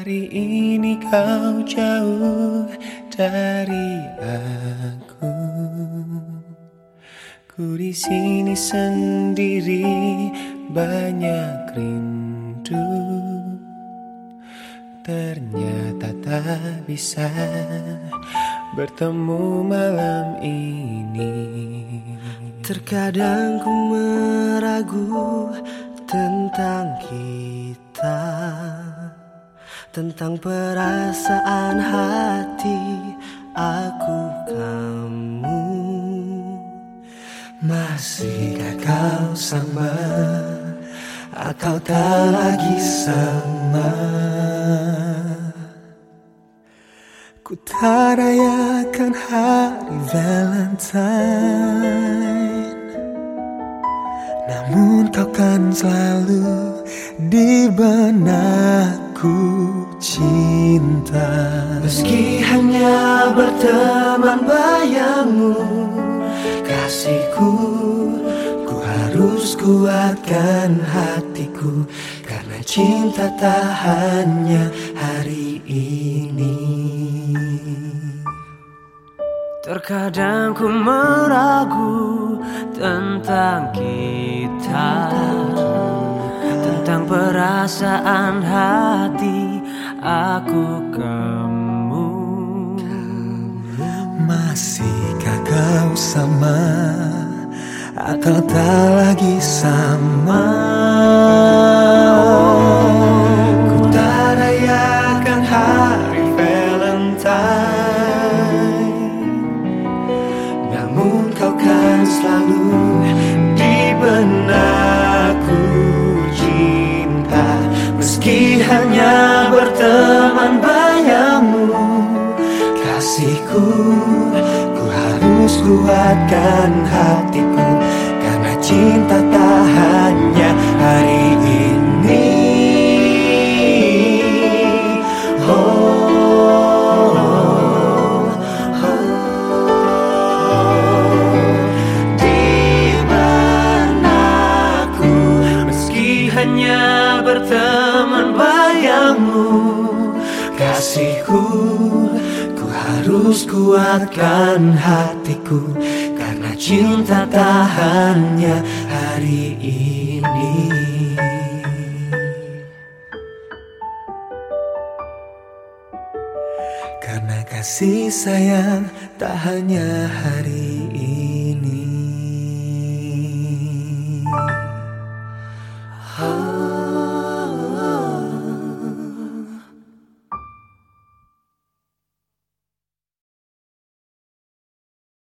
Hari ini kau jauh dari aku. Ku di sini sendiri, banyak rindu. Ternyata tak bisa bertemu malam ini. Terkadang ku meragu tentang kita, tentang perasaan hati aku kamu. Masihkah kau sama atau tak lagi sama? Ku tak rayakan hari Valentine, namun kau kan selalu di benakku cinta. Meski hanya berteman bayangmu, Kasihku, ku harus kuatkan hatiku, karena cinta tak hanya hari ini. terkadang ku meragu tentang kita, tentang perasaan hati aku kamu. Masihkah kau sama atau tak lagi sama? Ku tak rayakan hari Valentine, namun kau kan selalu di benakku cinta. Meski hanya berteman bayangmu, kasihku, ku harus kuatkan hatiku, karena cinta tak hanya hari ini. Di benakku, Meski hanya berteman bayangmu, kasihku, ku harus kuatkan hatiku, karena cinta tak hanya hari ini. Karena kasih sayang tak hanya hari